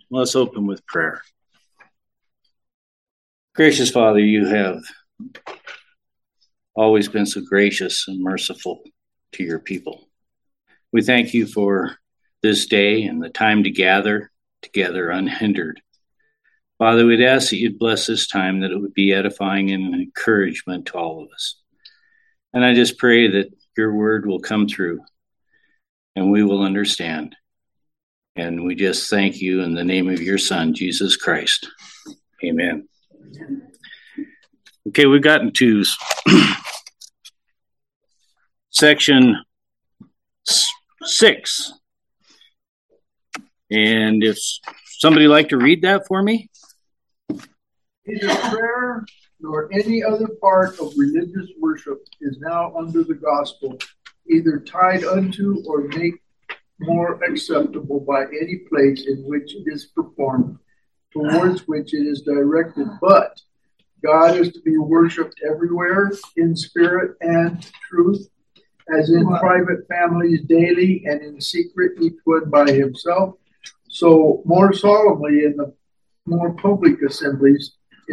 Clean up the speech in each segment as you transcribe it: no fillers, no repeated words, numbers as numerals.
Let's open with prayer. Gracious Father, you have always been so gracious and merciful to your people. We thank you for this day and the time to gather together unhindered. Father, we'd ask that you'd bless this time, that it would be edifying and an encouragement to all of us. And I just pray that your word will come through and we will understand. And we just thank you in the name of your Son, Jesus Christ. Amen. Okay, we've gotten to section 6. And if somebody like to read that for me? Neither prayer nor any other part of religious worship is now under the gospel, either tied unto or made more acceptable by any place in which it is performed, towards which it is directed. But God is to be worshipped everywhere in spirit and truth, as in private families daily, and in secret each one by himself. So more solemnly in the public assemblies,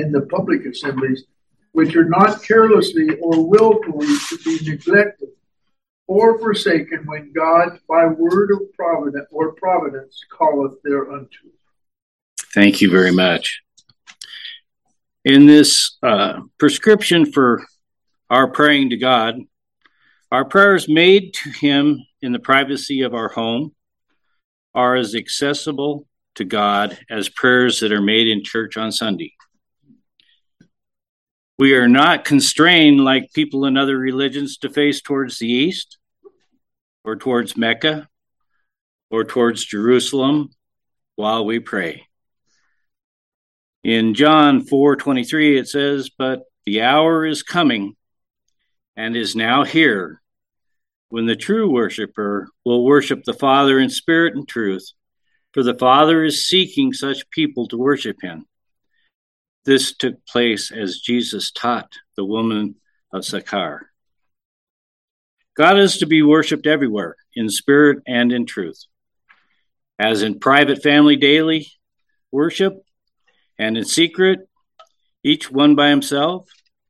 which are not carelessly or willfully to be neglected or forsaken, when God by word of providence calleth thereunto. Thank you very much. In this prescription for our praying to God, our prayers made to him in the privacy of our home are as accessible to God as prayers that are made in church on Sunday. We are not constrained like people in other religions to face towards the east or towards Mecca or towards Jerusalem while we pray. In John 4:23, it says, "But the hour is coming and is now here when the true worshiper will worship the Father in spirit and truth, for the Father is seeking such people to worship him." This took place as Jesus taught the woman of Sychar. God is to be worshipped everywhere, in spirit and in truth, as in private family daily worship, and in secret, each one by himself,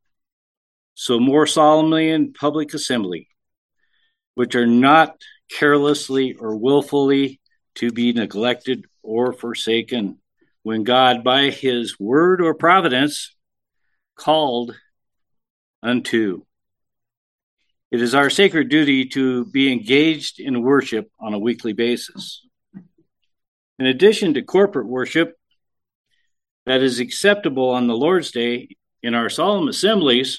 so more solemnly in public assembly, which are not carelessly or willfully to be neglected or forsaken, when God by his word or providence called unto. It is our sacred duty to be engaged in worship on a weekly basis. In addition to corporate worship that is acceptable on the Lord's Day in our solemn assemblies,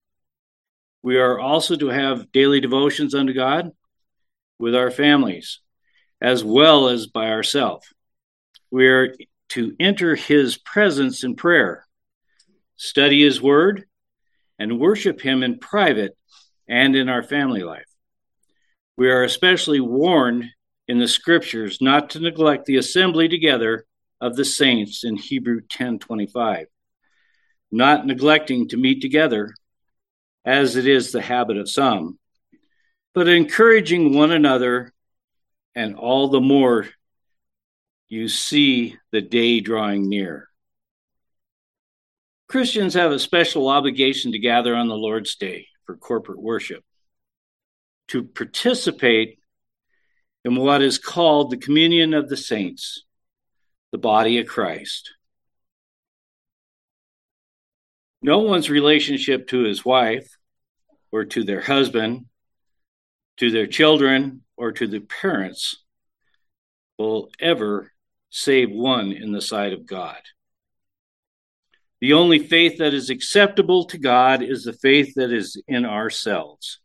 we are also to have daily devotions unto God with our families, as well as by ourselves. We are to enter his presence in prayer, study his word, and worship him in private and in our family life. We are especially warned in the scriptures not to neglect the assembly together of the saints in Hebrews 10:25, not neglecting to meet together, as it is the habit of some, but encouraging one another, and all the more you see the day drawing near. Christians have a special obligation to gather on the Lord's Day for corporate worship, to participate in what is called the communion of the saints, the body of Christ. No one's relationship to his wife or to their husband, to their children, or to the parents will ever save one in the sight of God. The only faith that is acceptable to God is the faith that is in ourselves.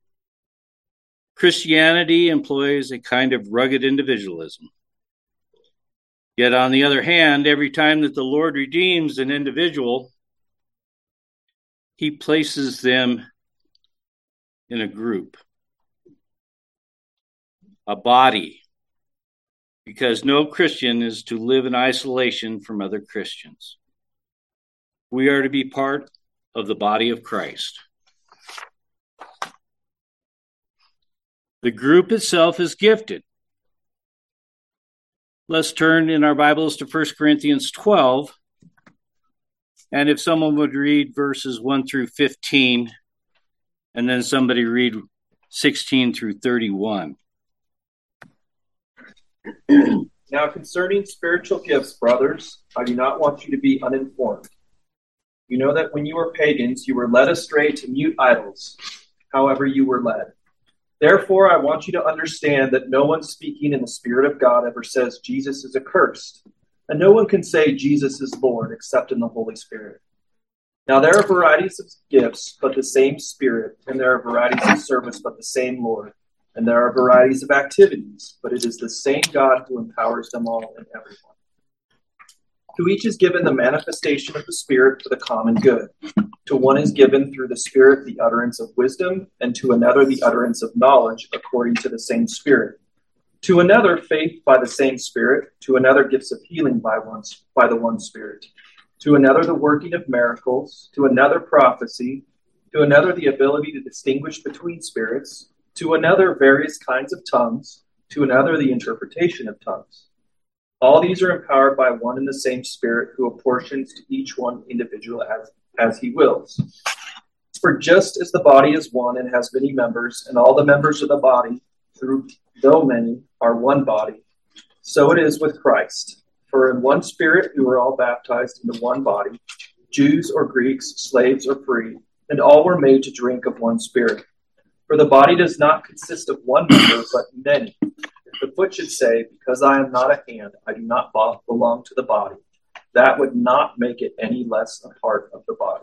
Christianity employs a kind of rugged individualism. Yet on the other hand, every time that the Lord redeems an individual, he places them in a group, a body, because no Christian is to live in isolation from other Christians. We are to be part of the body of Christ. The group itself is gifted. Let's turn in our Bibles to 1 Corinthians 12. And if someone would read verses 1 through 15, and then somebody read 16 through 31. Now concerning spiritual gifts, brothers, I do not want you to be uninformed. You know that when you were pagans, you were led astray to mute idols, however you were led. Therefore, I want you to understand that no one speaking in the Spirit of God ever says Jesus is accursed, and no one can say Jesus is Lord except in the Holy Spirit. Now there are varieties of gifts, but the same Spirit, and there are varieties of service, but the same Lord. And there are varieties of activities, but it is the same God who empowers them all and everyone. To each is given the manifestation of the Spirit for the common good. To one is given through the Spirit the utterance of wisdom, and to another the utterance of knowledge according to the same Spirit. To another faith by the same Spirit, to another gifts of healing by the one Spirit. To another the working of miracles, to another prophecy, to another the ability to distinguish between spirits, to another various kinds of tongues, to another the interpretation of tongues. All these are empowered by one and the same Spirit, who apportions to each one individual as he wills. For just as the body is one and has many members, and all the members of the body, though many, are one body, so it is with Christ. For in one Spirit we were all baptized into one body, Jews or Greeks, slaves or free, and all were made to drink of one Spirit. For the body does not consist of one member, but many. If the foot should say, because I am not a hand, I do not belong to the body, that would not make it any less a part of the body.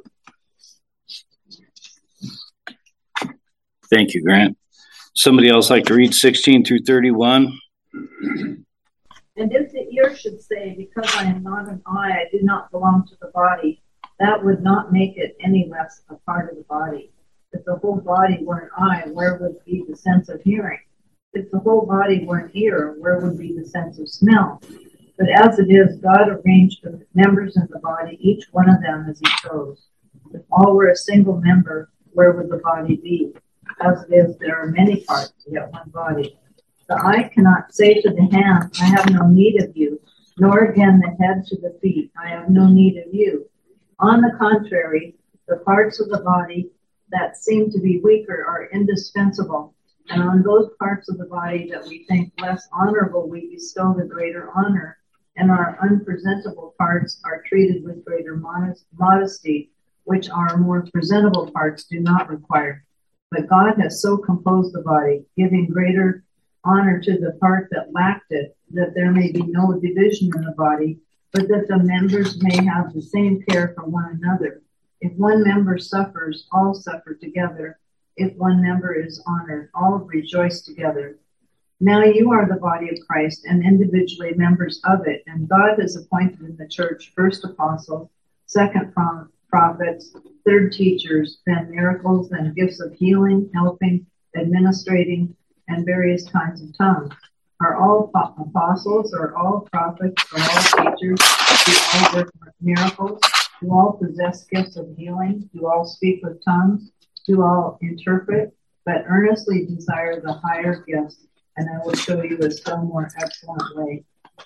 Thank you, Grant. Somebody else like to read 16 through 31? And if the ear should say, because I am not an eye, I do not belong to the body, that would not make it any less a part of the body. If the whole body were an eye, where would be the sense of hearing? If the whole body were an ear, where would be the sense of smell? But as it is, God arranged the members in the body, each one of them as he chose. If all were a single member, where would the body be? As it is, there are many parts, yet one body. The eye cannot say to the hand, I have no need of you, nor again the head to the feet, I have no need of you. On the contrary, the parts of the body that seem to be weaker are indispensable, and on those parts of the body that we think less honorable we bestow the greater honor, and our unpresentable parts are treated with greater modesty, which our more presentable parts do not require. But God has so composed the body, giving greater honor to the part that lacked it, that there may be no division in the body, but that the members may have the same care for one another. If one member suffers, all suffer together. If one member is honored, all rejoice together. Now you are the body of Christ and individually members of it, and God has appointed in the church first apostles, second prophets, third teachers, then miracles, then gifts of healing, helping, administrating, and various kinds of tongues. Are all apostles, are all prophets, are all teachers, do all work miracles, do all possess gifts of healing, do all speak with tongues, do all interpret, but earnestly desire the higher gifts, and I will show you a still more excellent way.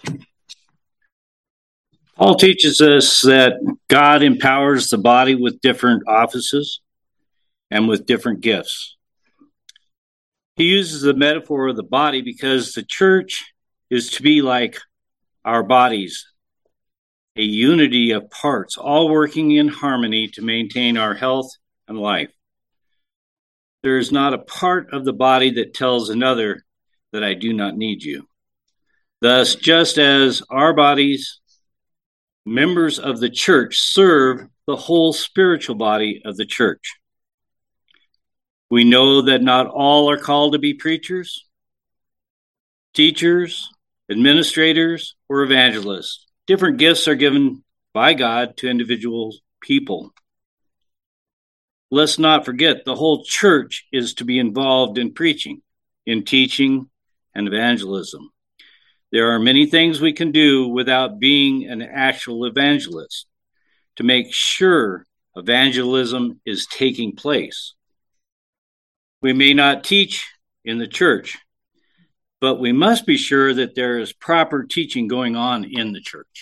Paul teaches us that God empowers the body with different offices and with different gifts. He uses the metaphor of the body because the church is to be like our bodies, a unity of parts, all working in harmony to maintain our health and life. There is not a part of the body that tells another that I do not need you. Thus, just as our bodies, members of the church, serve the whole spiritual body of the church. We know that not all are called to be preachers, teachers, administrators, or evangelists. Different gifts are given by God to individual people. Let's not forget the whole church is to be involved in preaching, in teaching, and evangelism. There are many things we can do without being an actual evangelist to make sure evangelism is taking place. We may not teach in the church, but we must be sure that there is proper teaching going on in the church.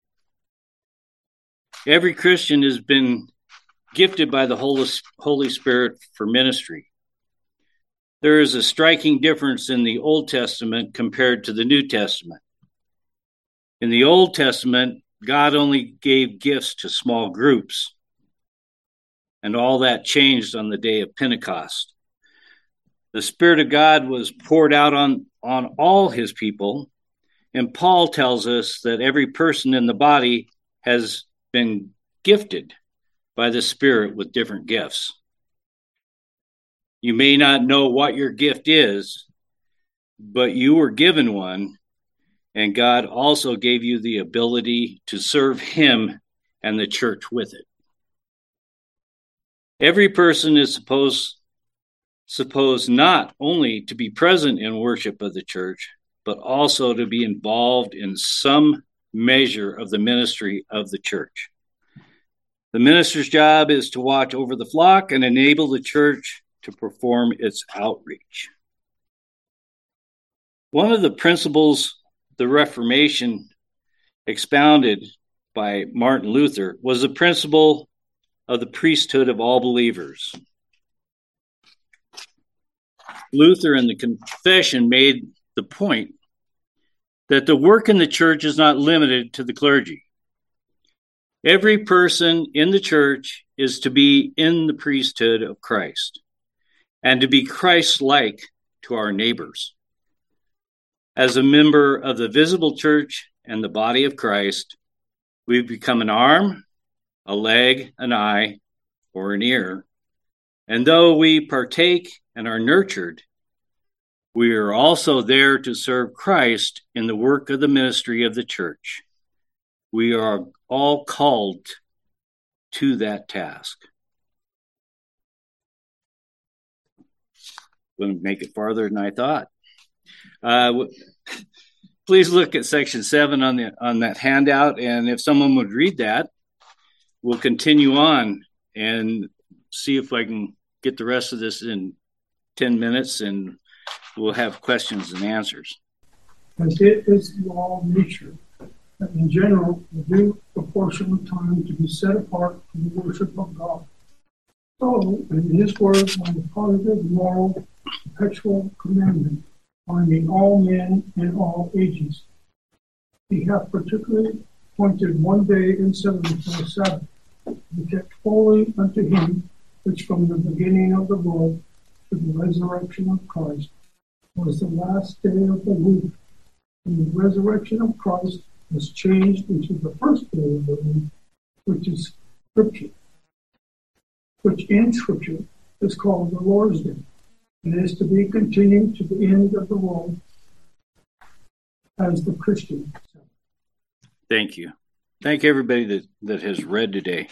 Every Christian has been gifted by the Holy Spirit for ministry. There is a striking difference in the Old Testament compared to the New Testament. In the Old Testament, God only gave gifts to small groups, and all that changed on the day of Pentecost. The Spirit of God was poured out on all his people, and Paul tells us that every person in the body has been gifted by the Spirit with different gifts. You may not know what your gift is, but you were given one, and God also gave you the ability to serve him and the church with it. Every person is supposed not only to be present in worship of the church, but also to be involved in some measure of the ministry of the church. The minister's job is to watch over the flock and enable the church to perform its outreach. One of the principles the Reformation expounded by Martin Luther was the principle of the priesthood of all believers. Luther in the Confession made the point that the work in the church is not limited to the clergy. Every person in the church is to be in the priesthood of Christ and to be Christ-like to our neighbors. As a member of the visible church and the body of Christ, we've become an arm, a leg, an eye, or an ear. And though we partake and are nurtured, we are also there to serve Christ in the work of the ministry of the church. We are all called to that task. I'm going to make it farther than I thought. Please look at section 7 on that handout, and if someone would read that, we'll continue on and see if I can get the rest of this in 10 minutes, and we'll have questions and answers. As it is the law of nature, that in general, the due proportion of time to be set apart for the worship of God. So, in his word, by the positive, moral, perpetual commandment, binding all men in all ages, he hath particularly appointed one day in 7 for a Sabbath, to be kept holy unto him, which from the beginning of the world to the resurrection of Christ was the last day of the week. And the resurrection of Christ was changed into the first day of the week, which is Scripture, which in Scripture is called the Lord's Day, and is to be continued to the end of the world as the Christian. Thank you. Thank everybody that has read today.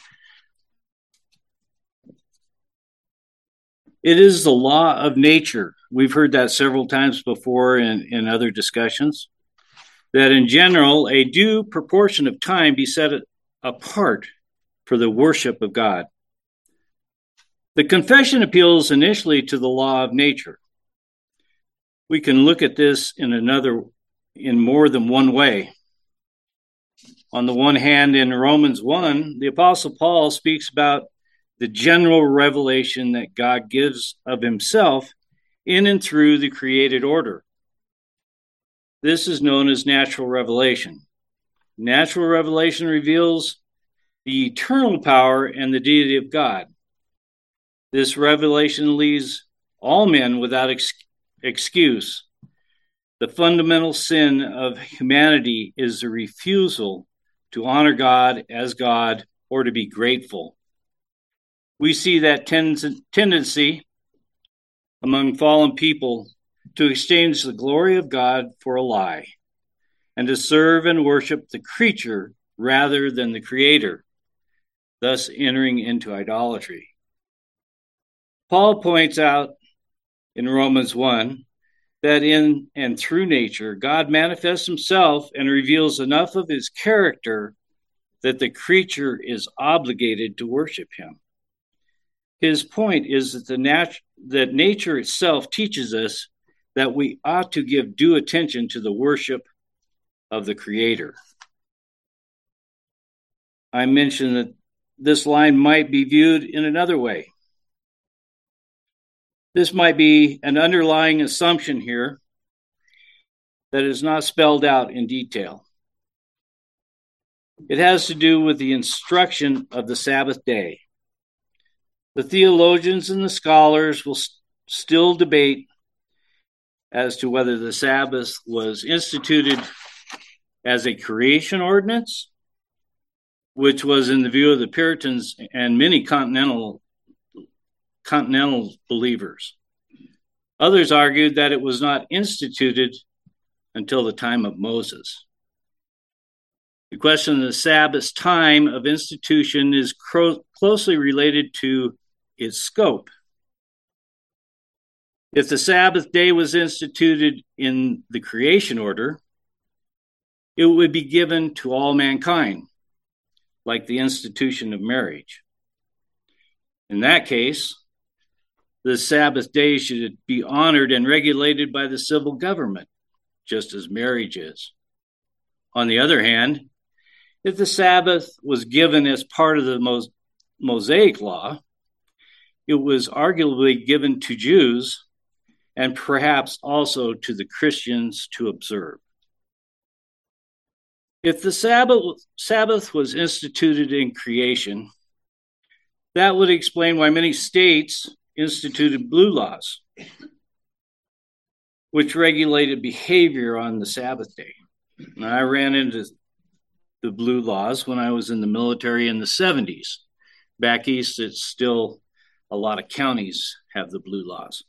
It is the law of nature. We've heard that several times before in other discussions, that in general, a due proportion of time be set apart for the worship of God. The confession appeals initially to the law of nature. We can look at this in more than one way. On the one hand, in Romans 1, the Apostle Paul speaks about the general revelation that God gives of himself in and through the created order. This is known as natural revelation. Natural revelation reveals the eternal power and the deity of God. This revelation leaves all men without excuse. The fundamental sin of humanity is the refusal to honor God as God or to be grateful. We see that tendency among fallen people to exchange the glory of God for a lie, and to serve and worship the creature rather than the Creator, thus entering into idolatry. Paul points out in Romans 1 that in and through nature, God manifests himself and reveals enough of his character that the creature is obligated to worship him. His point is that nature itself teaches us that we ought to give due attention to the worship of the Creator. I mentioned that this line might be viewed in another way. This might be an underlying assumption here that is not spelled out in detail. It has to do with the instruction of the Sabbath day. The theologians and the scholars will still debate as to whether the Sabbath was instituted as a creation ordinance, which was in the view of the Puritans and many continental believers. Others argued that it was not instituted until the time of Moses. The question of the Sabbath's time of institution is closely related to its scope. If the Sabbath day was instituted in the creation order, it would be given to all mankind, like the institution of marriage. In that case, the Sabbath day should be honored and regulated by the civil government, just as marriage is. On the other hand, if the Sabbath was given as part of the Mosaic law, it was arguably given to Jews and perhaps also to the Christians to observe. If the Sabbath was instituted in creation, that would explain why many states instituted blue laws, which regulated behavior on the Sabbath day. And I ran into the blue laws when I was in the military in the 70s. Back east, it's still a lot of counties have the blue laws.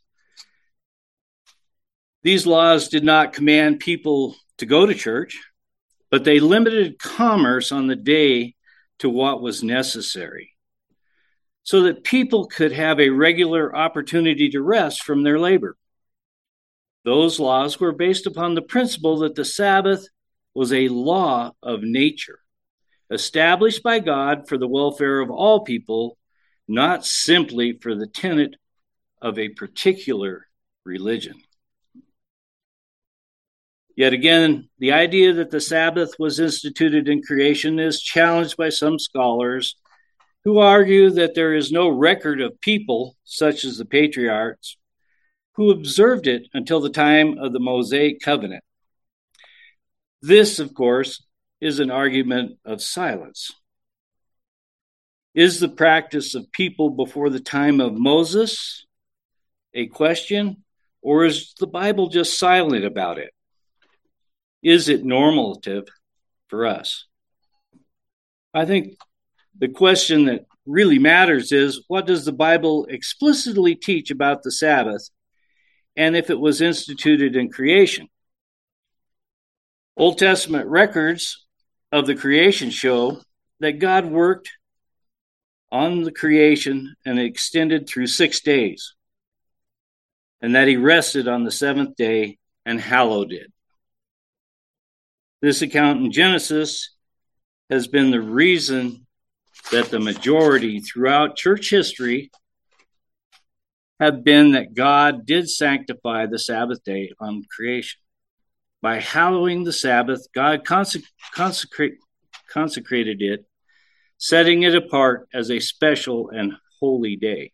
These laws did not command people to go to church, but they limited commerce on the day to what was necessary, so that people could have a regular opportunity to rest from their labor. Those laws were based upon the principle that the Sabbath was a law of nature, established by God for the welfare of all people, not simply for the tenet of a particular religion. Yet again, the idea that the Sabbath was instituted in creation is challenged by some scholars who argue that there is no record of people, such as the patriarchs, who observed it until the time of the Mosaic covenant. This, of course, is an argument of silence. Is the practice of people before the time of Moses a question, or is the Bible just silent about it? Is it normative for us? I think the question that really matters is, what does the Bible explicitly teach about the Sabbath, and if it was instituted in creation? Old Testament records of the creation show that God worked on the creation and extended through 6 days, and that he rested on the seventh day and hallowed it. This account in Genesis has been the reason that the majority throughout church history have been that God did sanctify the Sabbath day on creation. By hallowing the Sabbath, God consecrated it, setting it apart as a special and holy day.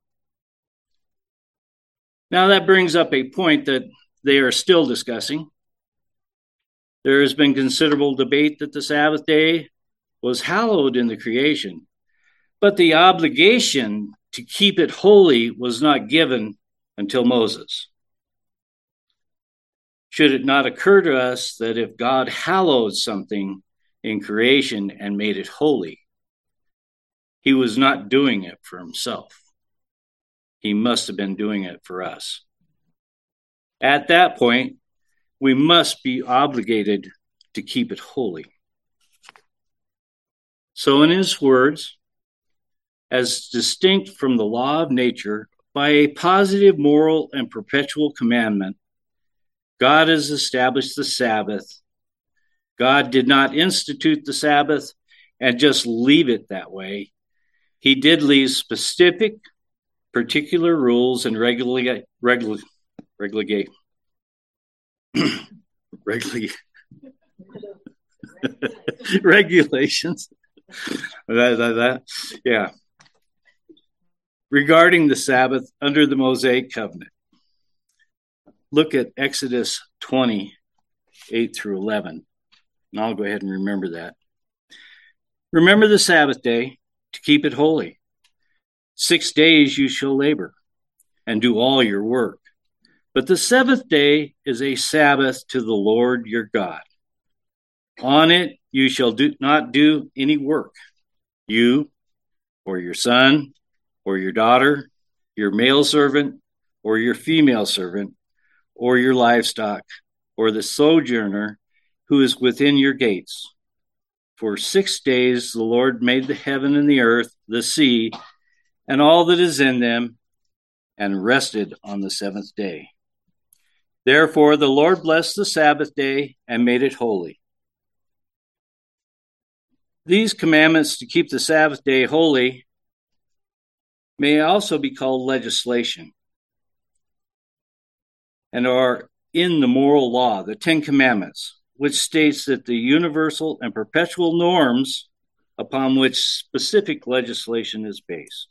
Now that brings up a point that they are still discussing. There has been considerable debate that the Sabbath day was hallowed in the creation, but the obligation to keep it holy was not given until Moses. Should it not occur to us that if God hallowed something in creation and made it holy, he was not doing it for himself. He must have been doing it for us. At that point, we must be obligated to keep it holy. So in his words, as distinct from the law of nature by a positive moral and perpetual commandment, God has established the Sabbath. God did not institute the Sabbath and just leave it that way. He did leave specific, particular rules and regulations. Yeah. Regarding the Sabbath under the Mosaic covenant, look at Exodus 20, 8 through 11. And I'll go ahead and remember that. Remember the Sabbath day to keep it holy. 6 days you shall labor and do all your work. But the seventh day is a Sabbath to the Lord your God. On it you shall not do any work, you or your son or your daughter, your male servant or your female servant, or your livestock, or the sojourner who is within your gates. For 6 days the Lord made the heaven and the earth, the sea, and all that is in them, and rested on the seventh day. Therefore the Lord blessed the Sabbath day and made it holy. These commandments to keep the Sabbath day holy may also be called legislation and are in the moral law, the Ten Commandments, which states that the universal and perpetual norms upon which specific legislation is based.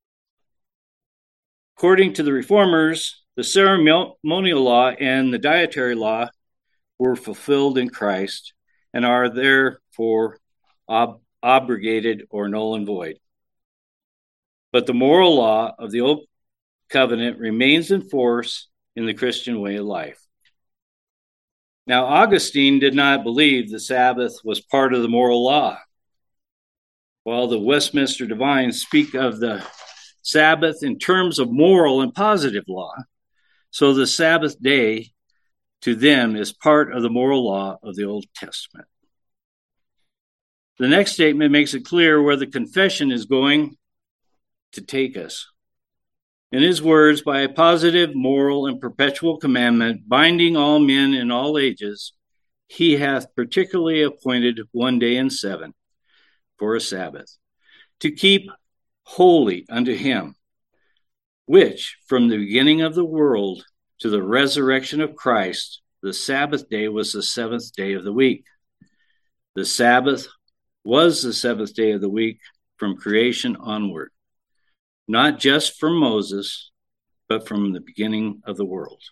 According to the Reformers, the ceremonial law and the dietary law were fulfilled in Christ and are therefore abrogated or null and void. But the moral law of the Old Covenant remains in force in the Christian way of life. Now, Augustine did not believe the Sabbath was part of the moral law. While the Westminster Divines speak of the Sabbath in terms of moral and positive law, so the Sabbath day to them is part of the moral law of the Old Testament. The next statement makes it clear where the confession is going to take us. In his words, by a positive, moral, and perpetual commandment, binding all men in all ages, he hath particularly appointed 1 day in 7 for a Sabbath, to keep holy unto him, which from the beginning of the world to the resurrection of Christ, the Sabbath day was the seventh day of the week. The Sabbath was the seventh day of the week from creation onward. Not just from Moses, but from the beginning of the world.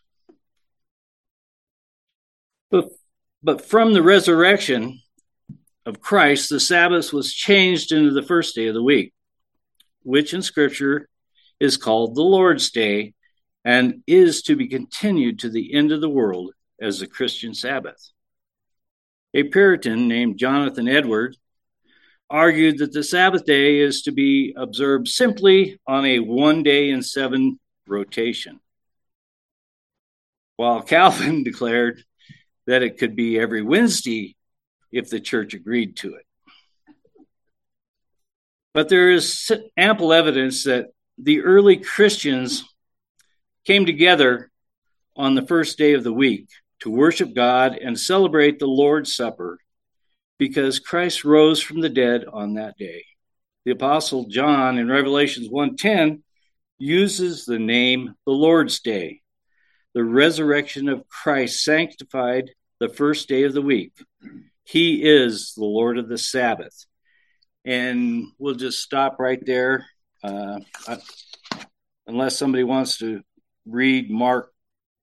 But from the resurrection of Christ, the Sabbath was changed into the first day of the week, which in Scripture is called the Lord's Day and is to be continued to the end of the world as the Christian Sabbath. A Puritan named Jonathan Edwards argued that the Sabbath day is to be observed simply on a 1 day in 7 rotation, while Calvin declared that it could be every Wednesday if the church agreed to it. But there is ample evidence that the early Christians came together on the first day of the week to worship God and celebrate the Lord's Supper, because Christ rose from the dead on that day. The Apostle John in Revelations 1:10 uses the name the Lord's Day. The resurrection of Christ sanctified the first day of the week. He is the Lord of the Sabbath. And we'll just stop right there. Unless somebody wants to read Mark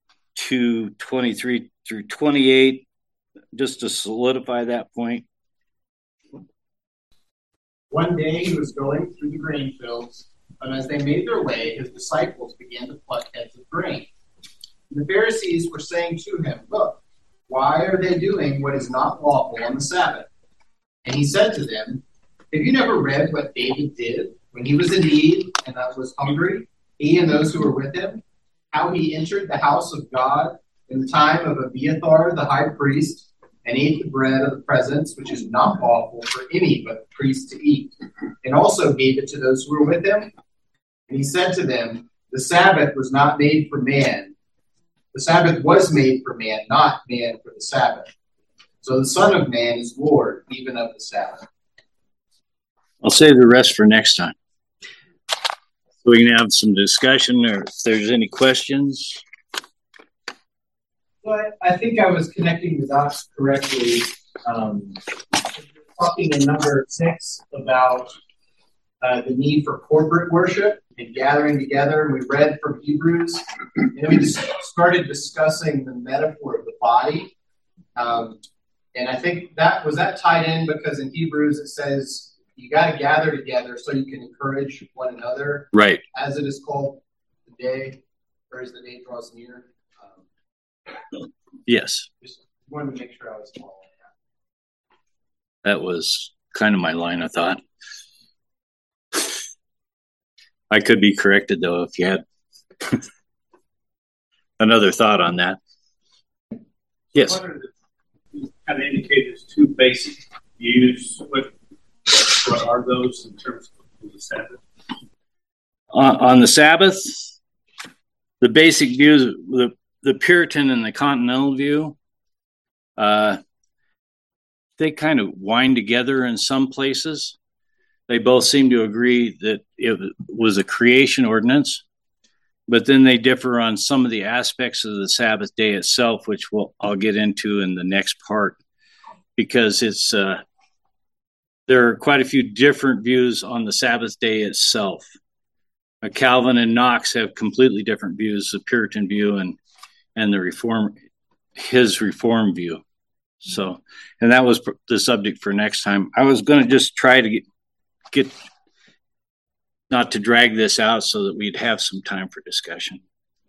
2:23 through 28, just to solidify that point. One day he was going through the grain fields, but as they made their way, his disciples began to pluck heads of grain. And the Pharisees were saying to him, "Look, why are they doing what is not lawful on the Sabbath?" And he said to them, "Have you never read what David did when he was in need and was hungry, he and those who were with him? How he entered the house of God in the time of Abiathar the high priest, and ate the bread of the presence, which is not lawful for any but the priest to eat, and also gave it to those who were with him? And he said to them, the Sabbath was not made for man. The Sabbath was made for man, not man for the Sabbath. So the Son of Man is Lord, even of the Sabbath." I'll save the rest for next time, so we can have some discussion, or if there's any questions. But I think I was connecting the dots correctly. Talking in number 6 about the need for corporate worship and gathering together. And we read from Hebrews, and then we just started discussing the metaphor of the body. And I think that tied in because in Hebrews it says you got to gather together so you can encourage one another. Right. As it is called the day, or as the day draws near. Yes. Just wanted to make sure I was following That was kind of my line of thought. I could be corrected, though, if you had another thought on that. Yes. You kind of indicated there's 2 basic views. What are those in terms of the Sabbath? On the Sabbath, the basic views, the Puritan and the Continental view, they kind of wind together in some places. They both seem to agree that it was a creation ordinance, but then they differ on some of the aspects of the Sabbath day itself, which I'll get into in the next part, because it's there are quite a few different views on the Sabbath day itself. Calvin and Knox have completely different views: the Puritan view and his Reform view. So, and that was the subject for next time. I was going to just try to get not to drag this out so that we'd have some time for discussion.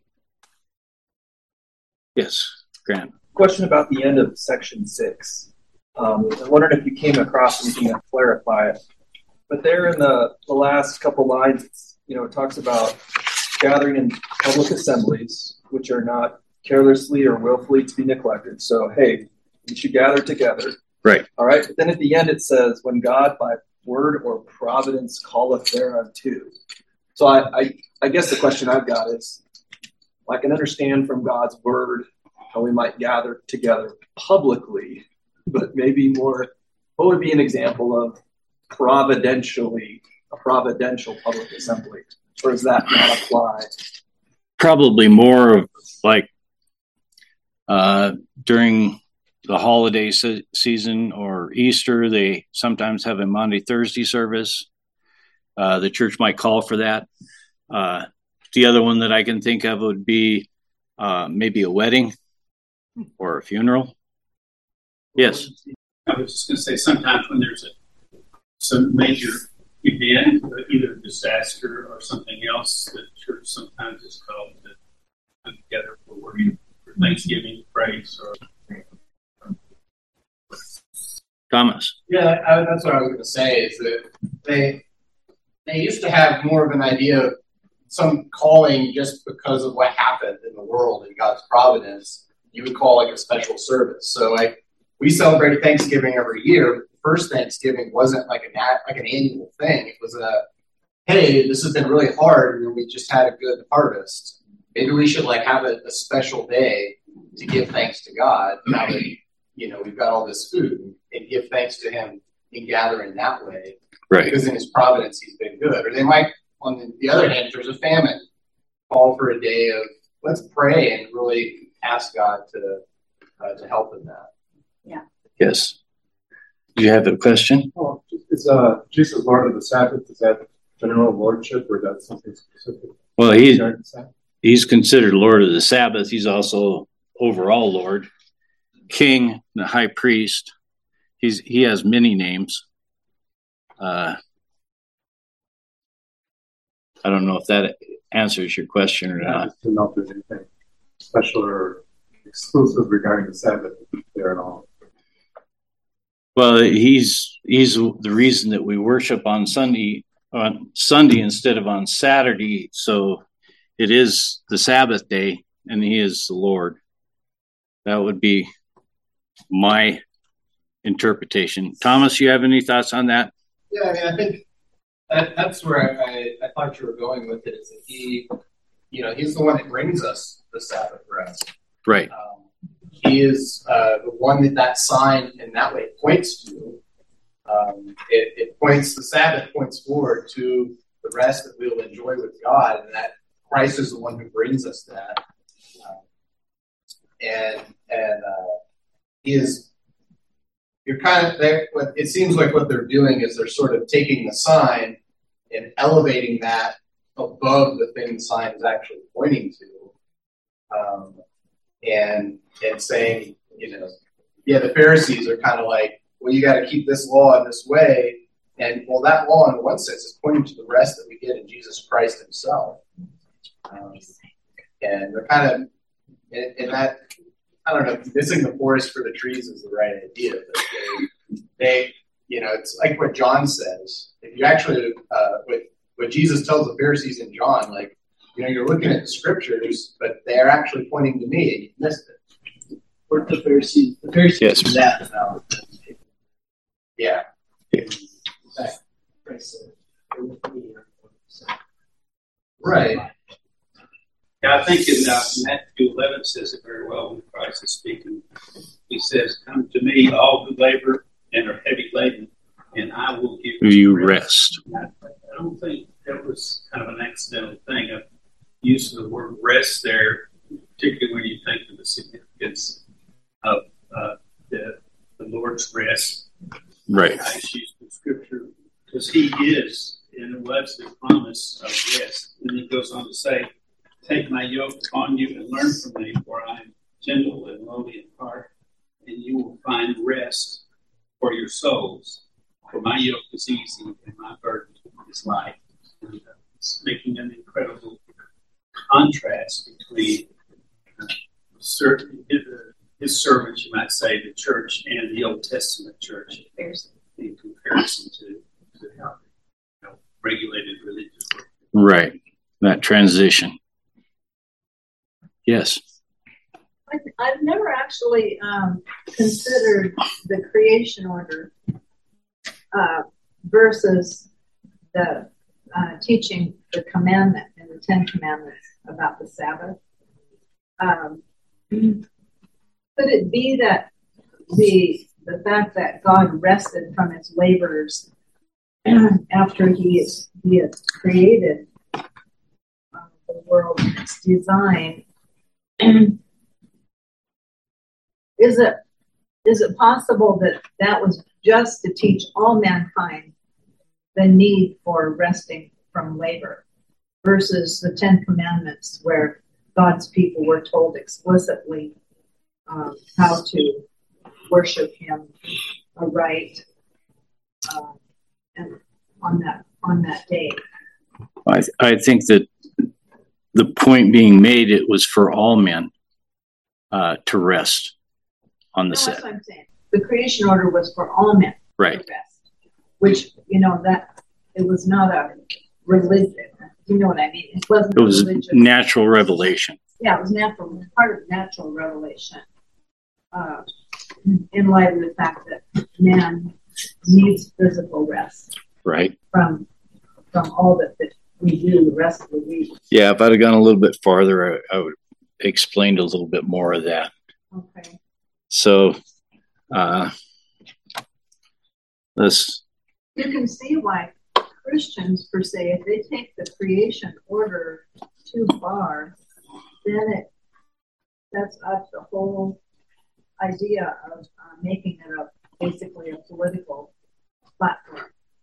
Yes, Grant. Question about the end of section 6. I wondered if you came across anything that clarify it. But there in the last couple lines, it talks about gathering in public assemblies, which are not carelessly or willfully to be neglected. So, hey, we should gather together. Right. All right. But then at the end it says, when God by word or providence calleth thereunto. So I guess the question I've got is, I can understand from God's word how we might gather together publicly, but maybe more, what would be an example of a providential public assembly? Or does that not apply? Probably more of like during the holiday season or Easter, they sometimes have a Monday, Thursday service. The church might call for that. The other one that I can think of would be maybe a wedding or a funeral. Yes. I was just going to say, sometimes when there's some major event, either disaster or something else, the church sometimes is called to come together for worship, for Thanksgiving, praise, or Thomas. Yeah, that's what I was going to say, is that they used to have more of an idea of some calling just because of what happened in the world and God's providence. You would call like a special service. So we celebrate Thanksgiving every year. But the first Thanksgiving wasn't like an annual thing. It was hey, this has been really hard, and we just had a good harvest. Maybe we should have a special day to give thanks to God now that we've got all this food, and give thanks to Him and gather in that way. Right. Because in His providence, He's been good. Or they might, on the other hand, if there's a famine, call for a day of let's pray and really ask God to help in that. Yeah. Yes. Do you have a question? Oh, is Jesus Lord of the Sabbath? Is that general lordship, or is that something specific? Well, he's considered Lord of the Sabbath. He's also overall Lord, King, the High Priest. He has many names. I don't know if that answers your question or not. Just to know if there's anything special or exclusive regarding the Sabbath there at all. Well, he's the reason that we worship on Sunday instead of on Saturday. So it is the Sabbath day, and he is the Lord. That would be my interpretation. Thomas, you have any thoughts on that? Yeah, I think that's where I thought you were going with it. Is that he's the one that brings us the Sabbath rest. Right. He is the one that sign in that way points to. The Sabbath points forward to the rest that we will enjoy with God, and that Christ is the one who brings us that. and he is. You're kind of there. It seems like what they're doing is they're sort of taking the sign and elevating that above the thing the sign is actually pointing to, and saying, the Pharisees are kind of like, well, you got to keep this law in this way, and well, that law in one sense is pointing to the rest that we get in Jesus Christ Himself, and they're kind of in that. I don't know if missing the forest for the trees is the right idea, but they it's like what John says. If you actually, what Jesus tells the Pharisees in John, like, you're looking at the scriptures, but they're actually pointing to me, and you missed it. Or the Pharisees. The Pharisees Yes. do that now. Yeah. Right. Yeah, I think in Matthew 11 says it very well when Christ is speaking. He says, "Come to me, all who labor and are heavy laden, and I will give You rest. I don't think that was kind of an accidental thing of use of the word rest there, particularly when you think of the significance of the Lord's rest. Right. I just use the scripture because He is, and it was the promise of rest. And He goes on to say, "Take my yoke upon you and learn from me, for I am gentle and lowly in heart, and you will find rest for your souls. For my yoke is easy and my burden is light." And, it's making an incredible contrast between his servants, you might say, the church, and the Old Testament church in comparison to how regulated religious work. Right. That transition. Yes. I've never actually considered the creation order versus the teaching the commandment in the Ten Commandments about the Sabbath. Could it be that the fact that God rested from His labors after He had created the world and its design? Is it possible that was just to teach all mankind the need for resting from labor versus the Ten Commandments, where God's people were told explicitly how to worship Him aright and on that day? I think that the point being made, it was for all men to rest on the That's Sabbath. what I'm saying. The creation order was for all men Right. to rest, which, that it was not a religion. You know what I mean? It wasn't It was a religious. natural revelation. Yeah, it was natural, part of natural revelation. In light of the fact that man needs physical rest Right. from all that we do the rest of the week. Yeah, if I'd have gone a little bit farther, I would have explained a little bit more of that. Okay. So, this, You can see why Christians, per se, if they take the creation order too far, then that's up the whole idea of making it basically a political platform.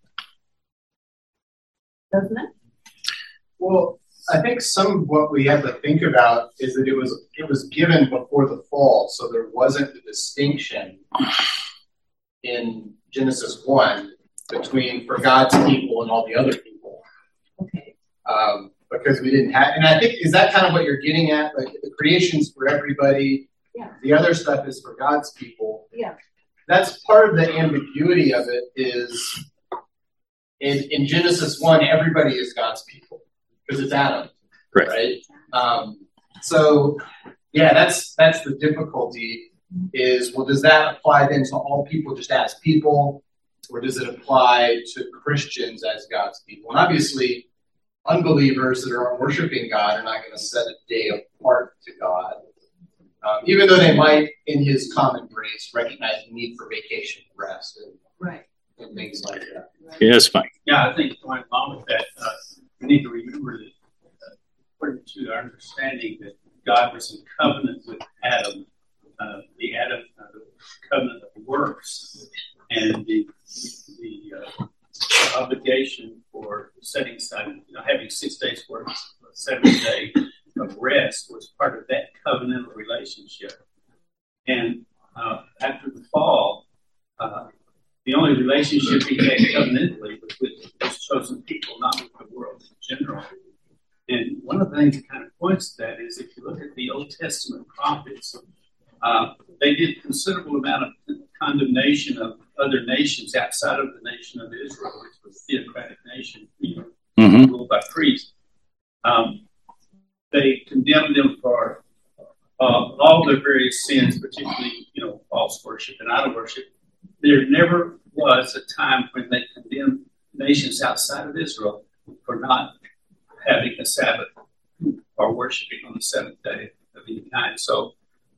Doesn't it? Well, I think some of what we have to think about is that it was given before the fall, so there wasn't the distinction in Genesis 1 between for God's people and all the other people. Okay. Because we didn't have, and I think, is that kind of what you're getting at? Like the creation's for everybody. Yeah. The other stuff is for God's people. Yeah. That's part of the ambiguity of it is in Genesis 1, everybody is God's people because it's Adam. Right? So, yeah, that's the difficulty is, well, does that apply then to all people just as people, or does it apply to Christians as God's people? And obviously, unbelievers that are worshiping God are not going to set a day apart to God, even though they might, in His common grace, recognize the need for vacation and rest and things like that. Right. yes, Mike. Yeah, I think going along with that, we need to remember that according to our understanding that God was in covenant with Adam obligation for setting aside, having 6 days work, 7th day of rest was part of that covenantal relationship. And after the fall, the only relationship he had covenantally was with his chosen people, not with the world in general. And one of the things that kind of points to that is if you look at the Old Testament prophets, they did considerable amount of condemnation of other nations outside of the nation of Israel, which was a theocratic nation, ruled by priests. They condemned them for all their various sins, particularly, false worship and idol worship. There never was a time when they condemned nations outside of Israel for not having a Sabbath or worshiping on the 7th day of any kind. So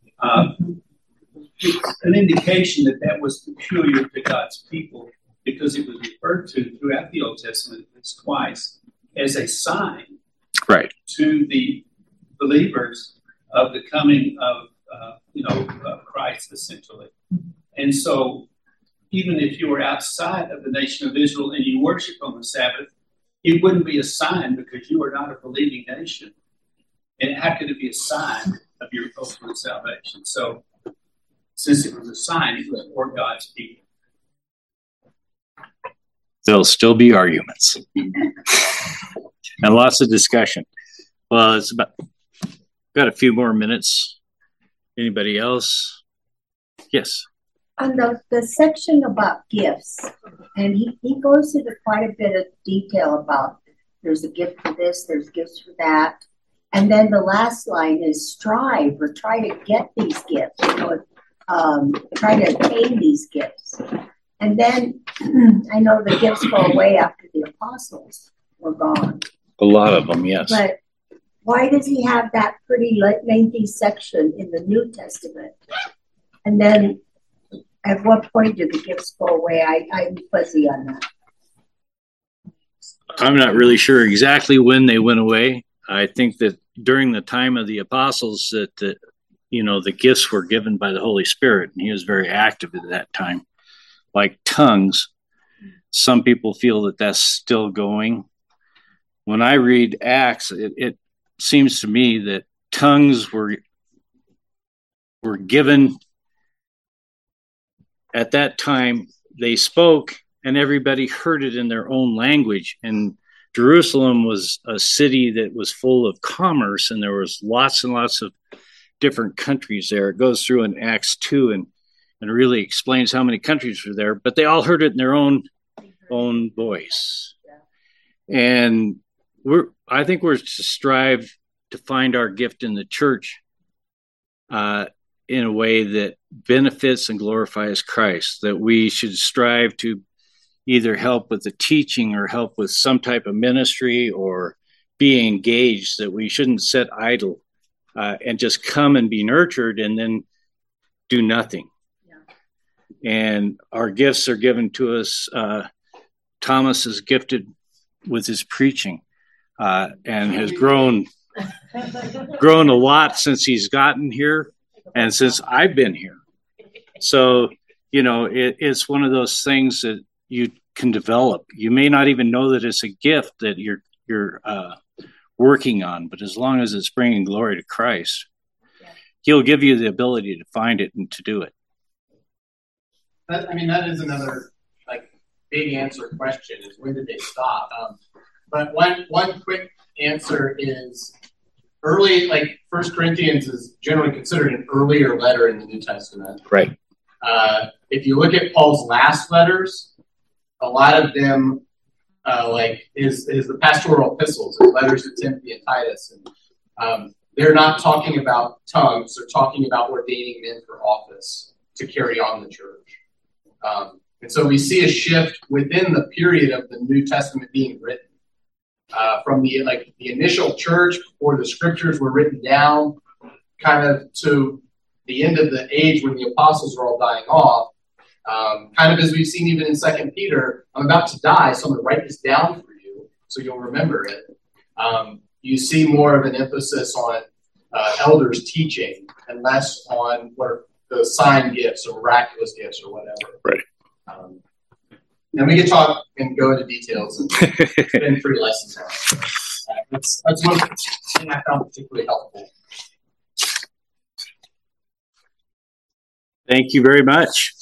it's an indication that was peculiar to God's people, because it was referred to throughout the Old Testament at least twice as a sign to the believers of the coming of Christ, essentially. And so even if you were outside of the nation of Israel and you worship on the Sabbath, it wouldn't be a sign because you are not a believing nation. And how could it be a sign of your ultimate salvation? So since it was a sign, it was for God's people. There'll still be arguments and lots of discussion. Well, it's got a few more minutes. Anybody else? Yes. On the section about gifts, and he goes into quite a bit of detail about there's a gift for this, there's gifts for that. And then the last line is strive or try to get these gifts, try to attain these gifts. And then I know the gifts go away after the apostles were gone. A lot of them, yes. But why does he have that pretty lengthy section in the New Testament? And then at what point do the gifts go away? I'm fuzzy on that. I'm not really sure exactly when they went away. I think that during the time of the apostles that the gifts were given by the Holy Spirit, and he was very active at that time. Like tongues, some people feel that that's still going. When I read Acts, it seems to me that tongues were given at that time. They spoke and everybody heard it in their own language. And Jerusalem was a city that was full of commerce, and there was lots and lots of different countries there. It goes through in Acts 2 and really explains how many countries were there, but they all heard it in their own voice. And I think we're to strive to find our gift in the church in a way that benefits and glorifies Christ, that we should strive to either help with the teaching or help with some type of ministry or be engaged, that we shouldn't sit idle and just come and be nurtured and then do nothing. Yeah. And our gifts are given to us. Thomas is gifted with his preaching and has grown a lot since he's gotten here and since I've been here. So, it's one of those things that you can develop. You may not even know that it's a gift that you're working on, but as long as it's bringing glory to Christ, he'll give you the ability to find it and to do it. That is another big answer question, is when did they stop? But one quick answer is early, 1 Corinthians is generally considered an earlier letter in the New Testament. Right. If you look at Paul's last letters, a lot of them, is the pastoral epistles, his letters to Timothy and Titus, and they're not talking about tongues; they're talking about ordaining men for office to carry on the church. And so we see a shift within the period of the New Testament being written, from the initial church before the scriptures were written down, kind of to the end of the age when the apostles were all dying off. Kind of as we've seen even in 2 Peter, I'm about to die, so I'm going to write this down for you so you'll remember it. You see more of an emphasis on elders teaching and less on what are the sign gifts or miraculous gifts or whatever. Right. And we can talk and go into details and spend 3 lessons on it. That's one thing I found particularly helpful. Thank you very much.